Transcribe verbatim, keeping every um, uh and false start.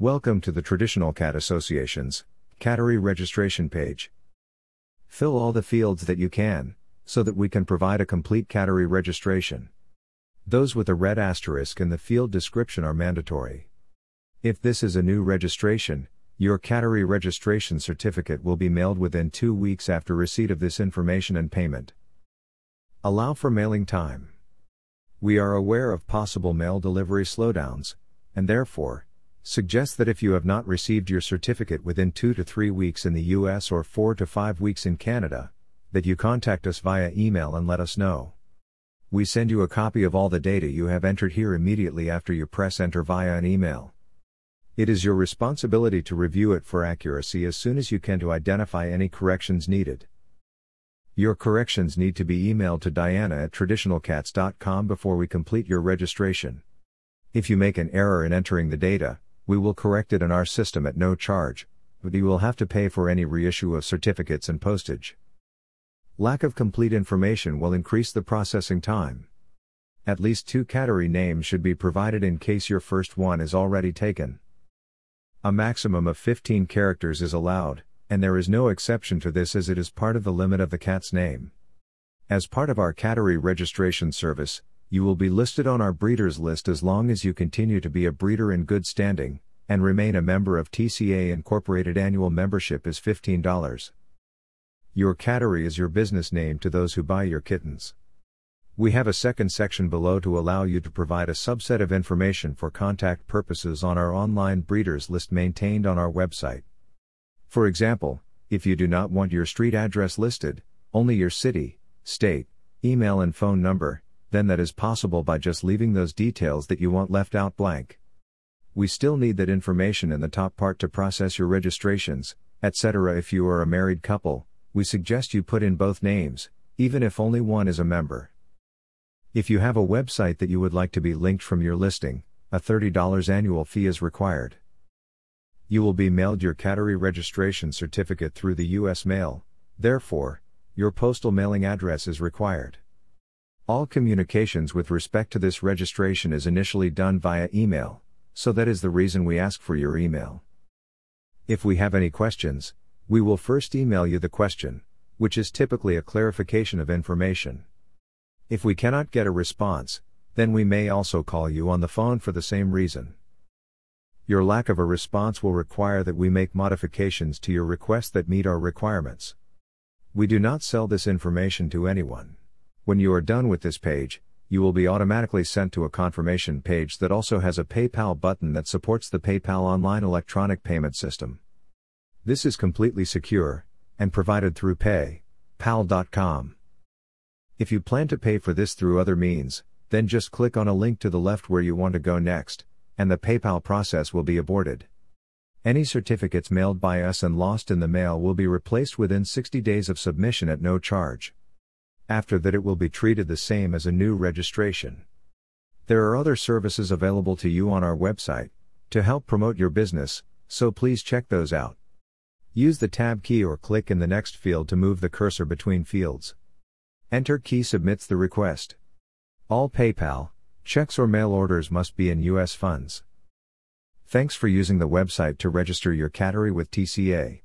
Welcome to the Traditional Cat Association's Cattery registration page. Fill all the fields that you can, so that we can provide a complete cattery registration. Those with a red asterisk in the field description are mandatory. If this is a new registration, your cattery registration certificate will be mailed within two weeks after receipt of this information and payment. Allow for mailing time. We are aware of possible mail delivery slowdowns, and therefore, suggest that if you have not received your certificate within two to three weeks in the U S or four to five weeks in Canada, that you contact us via email and let us know. We send you a copy of all the data you have entered here immediately after you press enter via an email. It is your responsibility to review it for accuracy as soon as you can to identify any corrections needed. Your corrections need to be emailed to Diana at traditional cats dot com before we complete your registration. If you make an error in entering the data, we will correct it in our system at no charge, but you will have to pay for any reissue of certificates and postage. Lack of complete information will increase the processing time. At least two cattery names should be provided in case your first one is already taken. A maximum of fifteen characters is allowed, and there is no exception to this as it is part of the limit of the cat's name. As part of our cattery registration service, you will be listed on our breeders list as long as you continue to be a breeder in good standing, and remain a member of T C A Incorporated. Annual membership is fifteen dollars. Your cattery is your business name to those who buy your kittens. We have a second section below to allow you to provide a subset of information for contact purposes on our online breeders list maintained on our website. For example, if you do not want your street address listed, only your city, state, email and phone number, then that is possible by just leaving those details that you want left out blank. We still need that information in the top part to process your registrations, et cetera. If you are a married couple, we suggest you put in both names, even if only one is a member. If you have a website that you would like to be linked from your listing, a thirty dollars annual fee is required. You will be mailed your cattery registration certificate through the U S mail, therefore, your postal mailing address is required. All communications with respect to this registration is initially done via email, so that is the reason we ask for your email. If we have any questions, we will first email you the question, which is typically a clarification of information. If we cannot get a response, then we may also call you on the phone for the same reason. Your lack of a response will require that we make modifications to your request that meet our requirements. We do not sell this information to anyone. When you are done with this page, you will be automatically sent to a confirmation page that also has a PayPal button that supports the PayPal online electronic payment system. This is completely secure, and provided through pay pal dot com. If you plan to pay for this through other means, then just click on a link to the left where you want to go next, and the PayPal process will be aborted. Any certificates mailed by us and lost in the mail will be replaced within sixty days of submission at no charge. After that, it will be treated the same as a new registration. There are other services available to you on our website to help promote your business, so please check those out. Use the tab key or click in the next field to move the cursor between fields. Enter key submits the request. All PayPal, checks or mail orders must be in U S funds. Thanks for using the website to register your cattery with T C A.